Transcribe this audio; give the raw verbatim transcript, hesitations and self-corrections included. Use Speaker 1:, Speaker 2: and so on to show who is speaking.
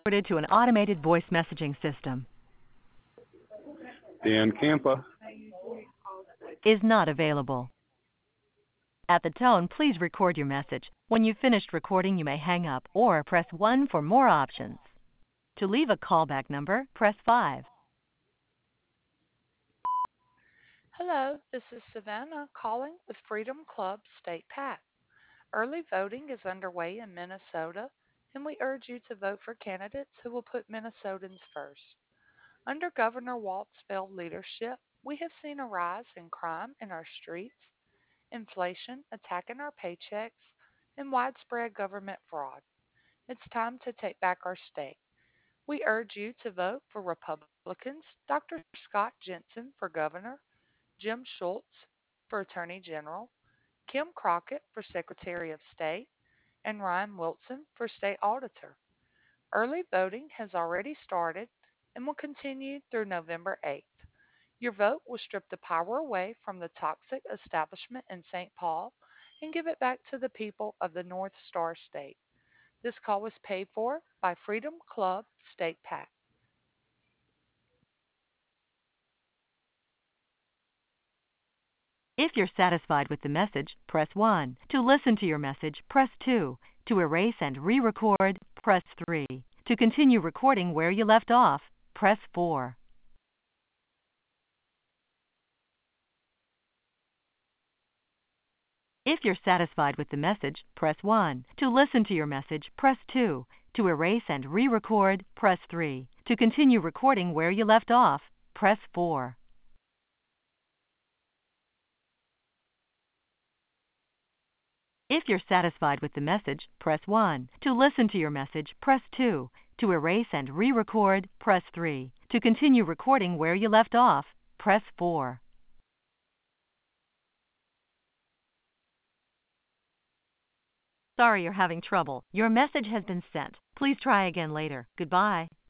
Speaker 1: Forwarded to an automated voice messaging system.
Speaker 2: Dan Campa.
Speaker 1: Is not available. At the tone, please record your message. When you've finished recording, you may hang up or press one for more options. To leave a callback number, press five.
Speaker 3: Hello, this is Savannah calling with Freedom Club State PAC. Early voting is underway in Minnesota, and we urge you to vote for candidates who will put Minnesotans first. Under Governor Walt's failed leadership, we have seen a rise in crime in our streets, inflation attacking our paychecks, and widespread government fraud. It's time to take back our state. We urge you to vote for Republicans Doctor Scott Jensen for governor, Jim Schultz for Attorney General, Kim Crockett for Secretary of State, and Ryan Wilson for State Auditor. Early voting has already started and will continue through November eighth. Your vote will strip the power away from the toxic establishment in Saint Paul and give it back to the people of the North Star State. This call was paid for by Freedom Club State PAC.
Speaker 1: If you're satisfied with the message, press one. To listen to your message, press two. To erase and re-record, press three. To continue recording where you left off, press four. If you're satisfied with the message, press one. To listen to your message, press two. To erase and re-record, press three. To continue recording where you left off, press four. If you're satisfied with the message, press one. To listen to your message, press two. To erase and re-record, press three. To continue recording where you left off, press four. Sorry you're having trouble. Your message has been sent. Please try again later. Goodbye.